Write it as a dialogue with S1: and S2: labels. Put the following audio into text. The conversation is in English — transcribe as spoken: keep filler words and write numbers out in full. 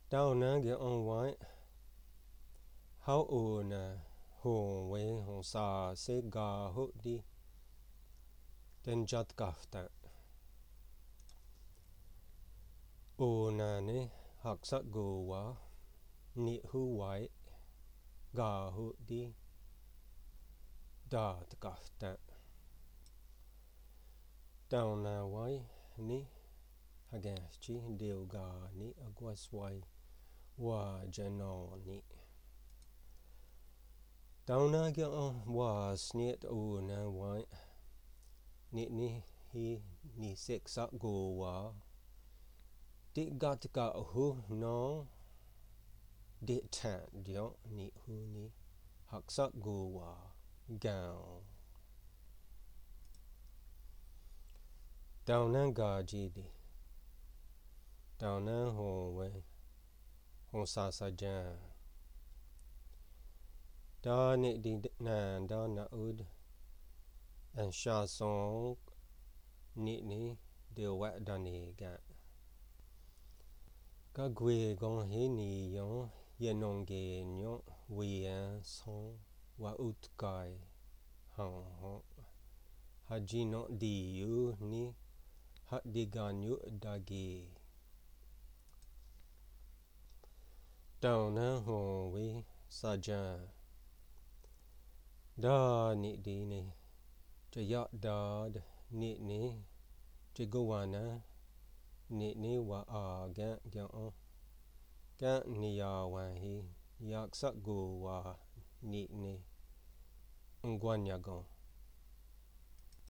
S1: Tao na ge on white. How o na hon we hon sa se ga ho di. Den jat gafta. O na ne haksat go wa. Ni hu white. Ga ho di. Da gafta. Tao na wai ni. Hagachi deo ga ni agwas wai. Wa jano ni. Tao na ge on wa snit o na white. Ni ni hi ni seksa go wa. Di gat ga hu no. Di tan dio ni hu ni. Haksat go wa. Gao. Tao na ga ji di. Tao na ho we. Hon sa sa jan. Da ni di na da na ud. And sha song. Ni ni. Deo wa da ni ga. Ka gwe gong he ni yon. Yenong ge nyon. We an song. Wa ut kai. Hong hong. Haji no di yu ni. Hat di gan yu da gi. Tao na hon we sa jan. Da ni di ni. Jayat da ni ni. Jigowana. Ni ni wa a gan gan on. Gan ni ya wan hi. Yak sat go wa ni ni. Ngwan ya gong.